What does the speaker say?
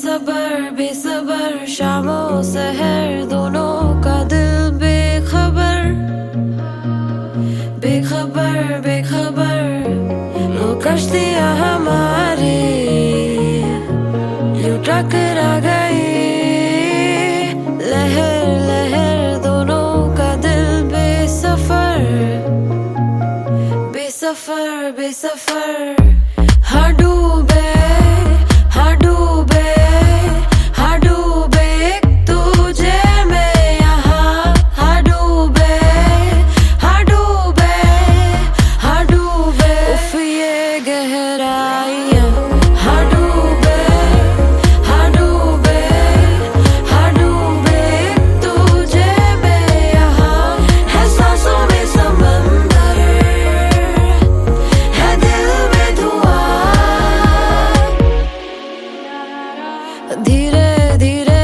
बेसबर बेसबर शामों सहर दोनों का दिल बेखबर बेखबर बेखबर वो कश्तियाँ हमारी यूं टकरा गई लहर लहर दोनों का दिल बेसफर बेसफर बेसफर हाँ डूबे हाँ डूबे हाँ डूबे एक तुझे में यहाँ हाँ डूबे हाँ डूबे हाँ डूबे उफ ये गहराइयाँ हाँ डूबे हाँ डूबे हाँ डूबे एक तुझे में यहाँ है सांसों में समंदर है दिल में धुआं धीरे धीरे